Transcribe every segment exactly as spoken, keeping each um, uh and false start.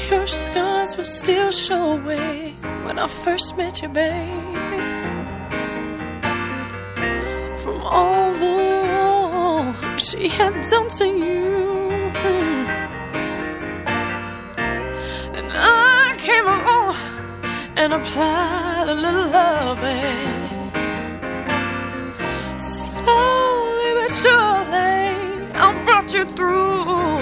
Your scars will still showing when I first met you, baby. From all the wrong she had done to you, and I came along and applied a little loving. Slowly but surely I brought you through.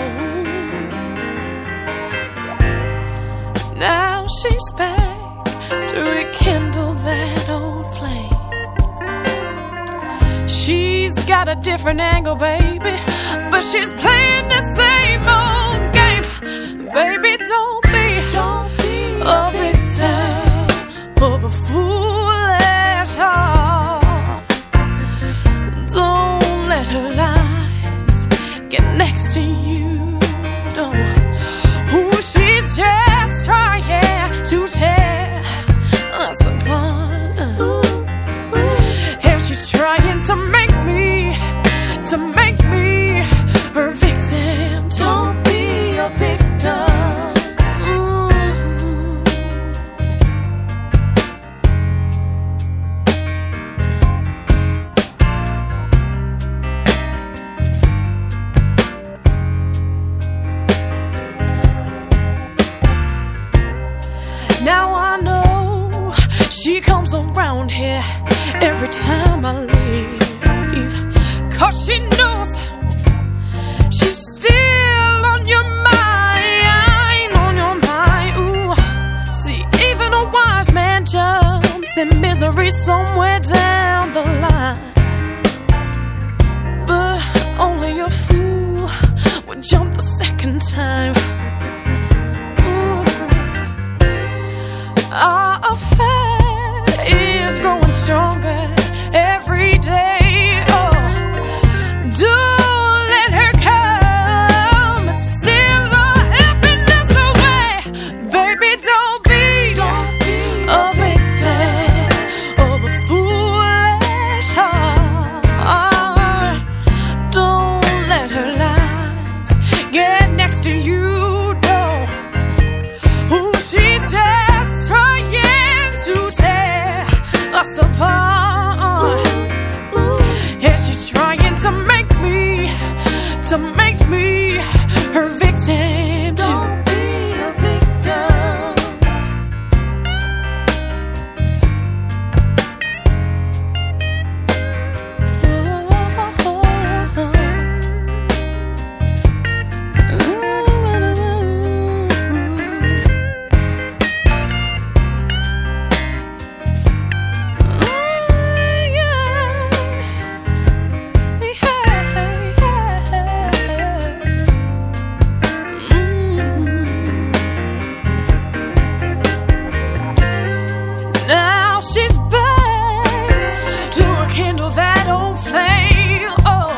Now she's back to rekindle that old flame. She's got a different angle, baby, but she's playing the same old game. Baby, don't be, don't be a victim of a foolish heart. Don't let her lies get next to you. Don't. Who she's just trying to tear us apart. And she's trying to make me, to make me her victim. Don't be a victim. Now I know she comes around here every time I leave, 'cause she knows she's still on your mind, on your mind. Ooh. See, even a wise man jumps in misery somewhere down the line, but only a fool would jump the second time. Our affair is growing stronger every day. Oh, don't let her come and steal our happiness away. Baby, don't be, don't be a victim of a foolish heart. Don't let her lies get next to you. Don't. Who she's just trying to tear us apart. Yeah, she's trying to make me, to make me her victim. Don't be a victim. Now she's back to rekindle that old flame. Oh,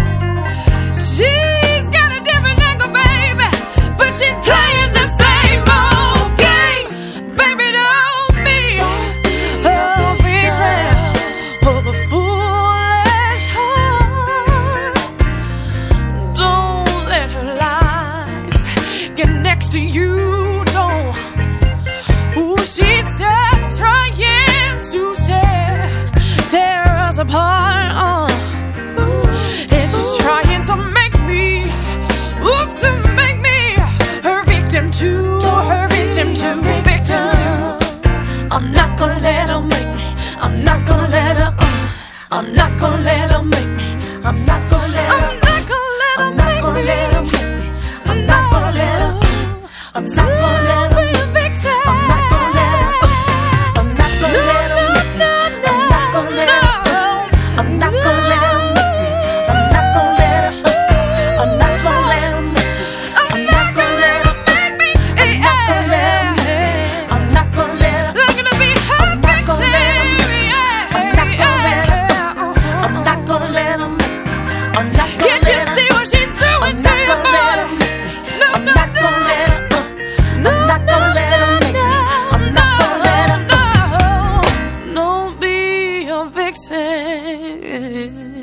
she's got a different angle, baby, but she's playing the same old game. Baby, don't be a victim of a foolish heart. Don't let her lies get next to you. Don't. Who she's just trying to tear, tear us apart. Uh. And she's trying to make me, ooh, to make me her victim too, her victim too, victim too. I'm not gonna let her make me. I'm not gonna let her. Uh. I'm not gonna let her make me. I'm not gonna let her. I'm not gonna let her make me. I'm not gonna let her. I'm not gonna let her. Fix it.